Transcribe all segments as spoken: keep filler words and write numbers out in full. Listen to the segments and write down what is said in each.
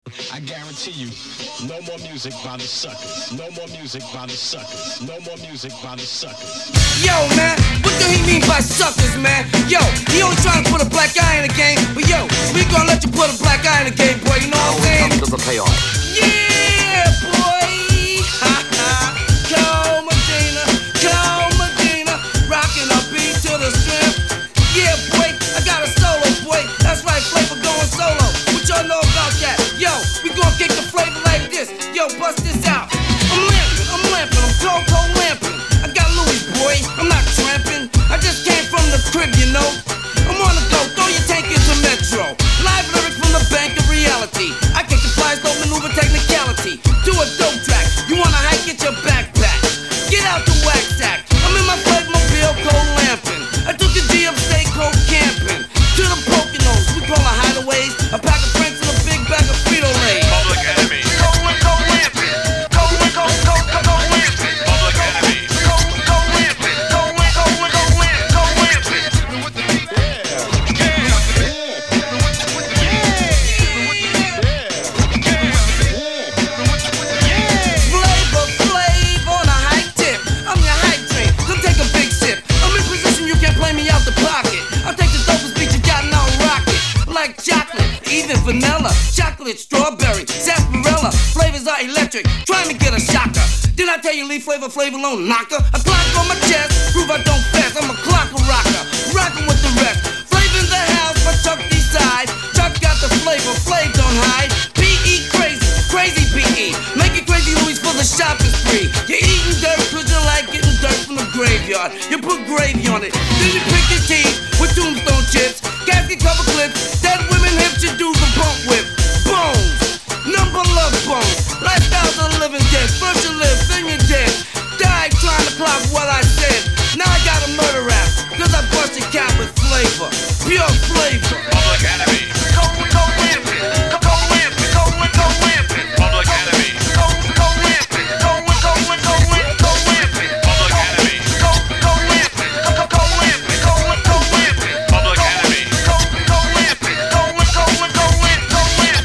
I guarantee you, no more music by the suckers. No more music by the suckers. No more music by the suckers. Yo, man, what do he mean by suckers, man? Yo, he only trying to put a black eye in the game, but yo, we gonna let you put a black eye in the game, boy. You know what I'm saying? Come to the payoff. Yeah, boy. Ha ha. Cole Medina, Cole Medina, rocking a beat to the strip. Yeah, boy, I got a solo, boy. That's right, Flavor going solo. What y'all know about that? Yo, we gon' kick the flavor like this. Yo, bust this out. I'm lamping, I'm lamping, I'm cold, cold lamping. I got Louis, boy, I'm not tramping. I just came from the crib, you know. I'm on the go, throw your tank into Metro. Live lyrics from the bank of reality. I kick the flies, don't maneuver technicality. Do a dope track, you wanna hike, get your backpack. Get out the wax sack. I'm in my Flavmobile, cold lamping. I took a G upstate, cold camping. To the Poconos, we call it hideaways. A pack of Franks and a big bag of Frito-Lay. Public Enemy. Cold, cold lamping. Cold, cold, cold, cold, cold lamping. Public Enemy. Cold, cold lamping. Cold, cold, cold, cold, cold lamping. Flavor, flavor on a high tip. I'm your hype train. Come take a big sip. I'm in position, you can't play me out the pocket. I'll take the dopest beat you got and I'll rock it. Like chocolate, even vanilla, chocolate, strawberry, sarsaparilla. Flavors are electric. Try me get a shocker. Didn't I tell you leave flavor, flavor alone, knocker? A clock on my chest, prove I don't fast. I'm a clocker rocker, rockin' with the rest. Flavor in the house, but Chuck decide. Chuck got the flavor, Flav don't hide. P E crazy, crazy P E. Make it crazy Louis for the shopping spree. You're eating dirt cause you like getting dirt from the graveyard. You put gravy on it, then you pick your teeth with tombstone chips. Casket cover clips, dead women hips, you do the bump whip. Bones, number love bones. Lifestyles of living dead. First you live, then you're dead. Died trying to clock what I said. Now I got a murder rap, cause I busted cap with flavor. Pure flavor. Public Enemy. Cold, cold lamping. Cold lamping. Cold, cold lamping. Public Enemy. Cold, cold lamping. Cold, cold, cold, cold lamping. Public Enemy. Cold, cold lamping. Cold, cold lamping. Cold, cold lamping. Public Enemy. Cold, cold lamping. Cold, cold, cold, cold lamping.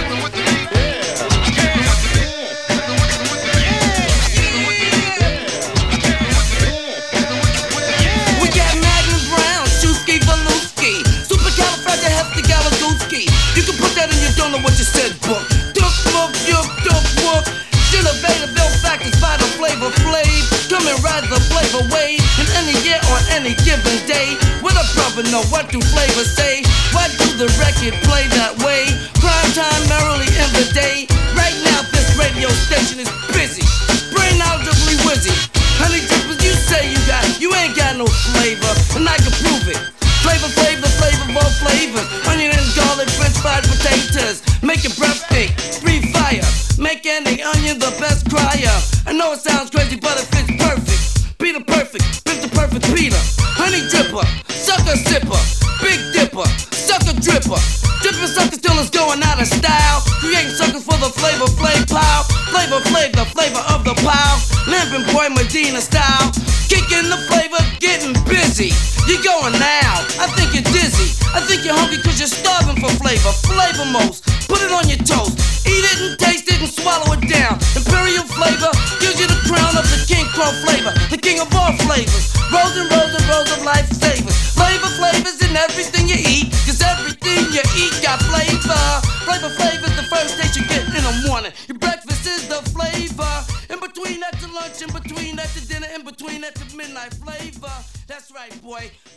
We got Magnum Brown, Shusky Valuski, Supercalifragilisticexpialidocious. You can put that in your don't know what you said book. Duck book, yuck, duck book. Still available factors by the flavor flav. Come and ride the flavor wave. In any year on any given day. What a brother know, what do flavors say? Why do the record play that way? Prime time merrily in the day. Right now this radio station is busy. Brain audibly wizzy. Honey drippers, you say you got, you ain't got no flavor, and I can prove it. Flavor, flavor, flavor of all flavors. Onion and garlic, french fried potatoes. Make your breath stink, breathe fire. Make any onion the best crier. I know it sounds crazy, but it fits perfect. Peter perfect, Mister Perfect Peter. Honey dripper, sucker sipper, big dipper, sucker dripper. Dripping suckers till it's going out of style. Creating suckers for the flavor, flav pile. Flavor, flav, the flavor of the pile. Lamping boy Medina style. Kicking the flavor, getting busy. You're going now, I think you're dizzy. I think you're hungry cause you're starving for flavor. Flavor most, put it on your toast. Eat it and taste it and swallow it down. Imperial flavor gives you the crown of the King Crow flavor. The king of all flavors. Rows and rows and rows of lifesavers. Flavor flavors in everything you eat. Cause everything you eat got flavor. Flavor flavor's the first taste you get in the morning. Your breakfast is the flavor. In between that to lunch, in between that to dinner, in between that to midnight flavor. That's right, boy.